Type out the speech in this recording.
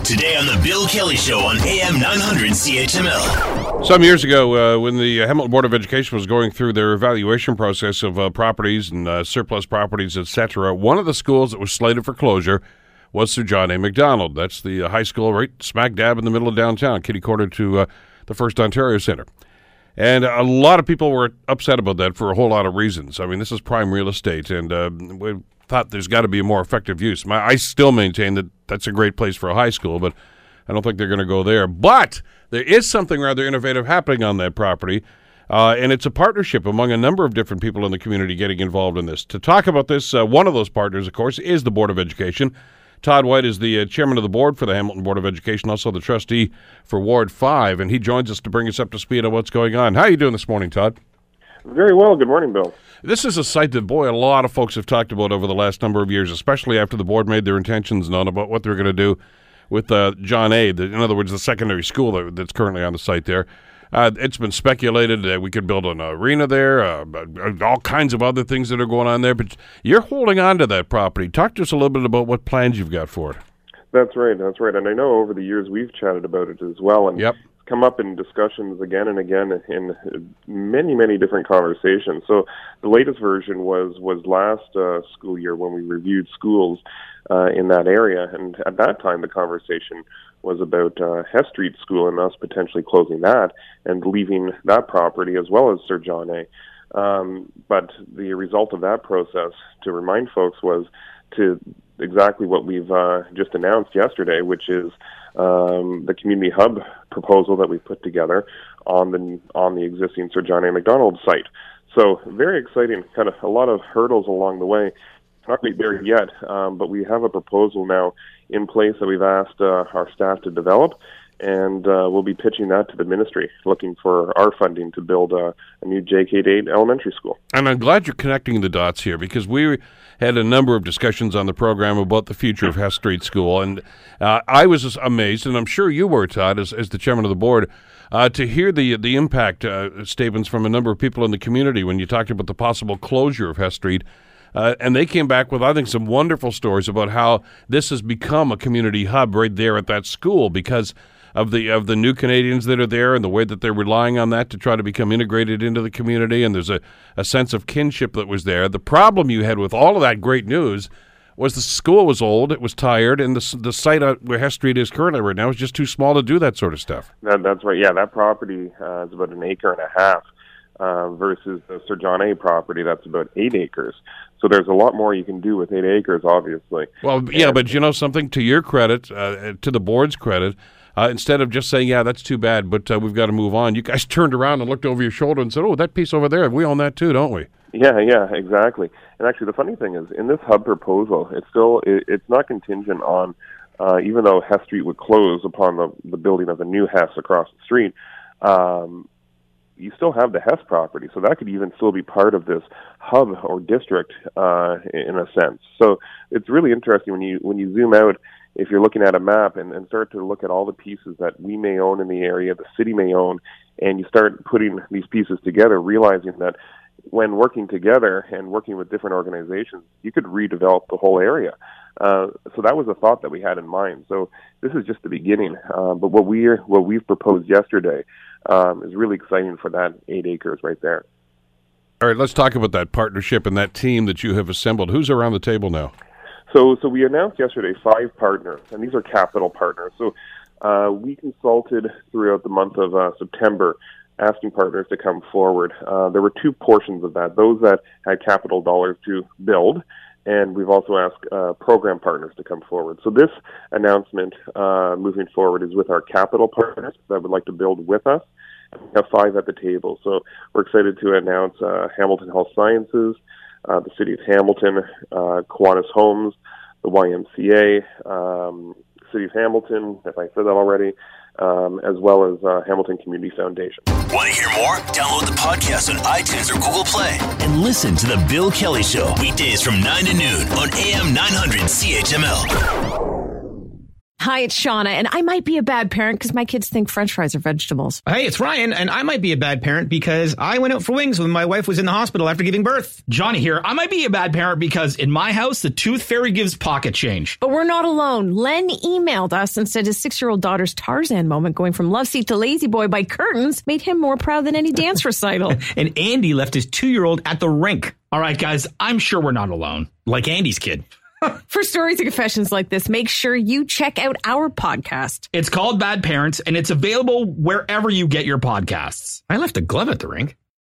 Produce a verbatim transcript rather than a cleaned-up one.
Today on the Bill Kelly Show on A M nine hundred C H M L. Some years ago, uh, when the Hamilton Board of Education was going through their evaluation process of uh, properties and uh, surplus properties, et cetera, one of the schools that was slated for closure was Sir John A. Macdonald. That's the uh, high school right smack dab in the middle of downtown, kitty-corner to uh, the First Ontario Centre. And a lot of people were upset about that for a whole lot of reasons. I mean, this is prime real estate, and uh, we thought there's got to be a more effective use. My, I still maintain that that's a great place for a high school, but I don't think they're going to go there. But there is something rather innovative happening on that property, uh, and it's a partnership among a number of different people in the community getting involved in this. To talk about this, uh, one of those partners, of course, is the Board of Education. Todd White is the uh, chairman of the board for the Hamilton Board of Education, also the trustee for Ward five, and he joins us to bring us up to speed on what's going on. How are you doing this morning, Todd? Very well. Good morning, Bill. This is a site that, boy, a lot of folks have talked about over the last number of years, especially after the board made their intentions known about what they're going to do with uh, John A., the, in other words, the secondary school that, that's currently on the site there. Uh, it's been speculated that we could build an arena there, uh, all kinds of other things that are going on there, but you're holding on to that property. Talk to us a little bit about what plans you've got for it. That's right, that's right. And I know over the years we've chatted about it as well, and yep. it's come up in discussions again and again in many, many different conversations. So the latest version was, was last uh, school year when we reviewed schools uh, in that area, and at that time the conversation was about uh, Hess Street School and us potentially closing that and leaving that property as well as Sir John A. Um, but the result of that process, to remind folks, was to exactly what we've uh, just announced yesterday, which is um, the community hub proposal that we put together on the on the existing Sir John A. Macdonald site. So very exciting, kind of a lot of hurdles along the way. Not quite there yet, um, but we have a proposal now in place that we've asked uh, our staff to develop, and uh, we'll be pitching that to the ministry, looking for our funding to build uh, a new J K eight elementary school. And I'm glad you're connecting the dots here, because we had a number of discussions on the program about the future of Hess Street School, and uh, I was amazed, and I'm sure you were, Todd, as, as the chairman of the board, uh, to hear the the impact uh, statements from a number of people in the community when you talked about the possible closure of Hess Street. Uh, and they came back with, I think, some wonderful stories about how this has become a community hub right there at that school because of the of the new Canadians that are there and the way that they're relying on that to try to become integrated into the community. And there's a, a sense of kinship that was there. The problem you had with all of that great news was the school was old, it was tired, and the the site where Hess Street is currently right now is just too small to do that sort of stuff. That, that's right. Yeah, that property uh, is about an acre and a half. Uh, versus the Sir John A. property, that's about eight acres. So there's a lot more you can do with eight acres, obviously. Well, yeah, and, but you know something, to your credit, uh, to the board's credit, uh, instead of just saying, yeah, that's too bad, but uh, we've got to move on, you guys turned around and looked over your shoulder and said, oh, that piece over there, we own that too, don't we? Yeah, yeah, exactly. And actually, the funny thing is, in this hub proposal, it's still, it, it's not contingent on, uh, even though Hess Street would close upon the, the building of the new Hess across the street, um, you still have the Hess property, so that could even still be part of this hub or district uh, in a sense. So it's really interesting when you when you zoom out, if you're looking at a map and, and start to look at all the pieces that we may own in the area, the city may own, and you start putting these pieces together, realizing that when working together and working with different organizations, you could redevelop the whole area. Uh, so that was a thought that we had in mind. So this is just the beginning. Uh, but what we what we've proposed yesterday um, is really exciting for that eight acres right there. All right, let's talk about that partnership and that team that you have assembled. Who's around the table now? So, so we announced yesterday five partners, and these are capital partners. So uh, we consulted throughout the month of uh, September, asking partners to come forward. Uh, there were two portions of that, those that had capital dollars to build, and we've also asked uh, program partners to come forward. So this announcement uh, moving forward is with our capital partners that would like to build with us. We have five at the table. So we're excited to announce uh, Hamilton Health Sciences, uh, the City of Hamilton, uh, Kiwanis Homes, the Y M C A, um, City of Hamilton, if I said that already, um, as well as uh, Hamilton Community Foundation. Want to hear more? Download the podcast on iTunes or Google Play and listen to The Bill Kelly Show weekdays from nine to noon on A M nine hundred C H M L. Hi, it's Shauna, and I might be a bad parent because my kids think French fries are vegetables. Hey, it's Ryan, and I might be a bad parent because I went out for wings when my wife was in the hospital after giving birth. Johnny here. I might be a bad parent because in my house, the tooth fairy gives pocket change. But we're not alone. Len emailed us and said his six-year-old daughter's Tarzan moment going from love seat to lazy boy by curtains made him more proud than any dance recital. And Andy left his two-year-old at the rink. All right, guys, I'm sure we're not alone. Like Andy's kid. For stories and confessions like this, make sure you check out our podcast. It's called Bad Parents, and it's available wherever you get your podcasts. I left a glove at the rink.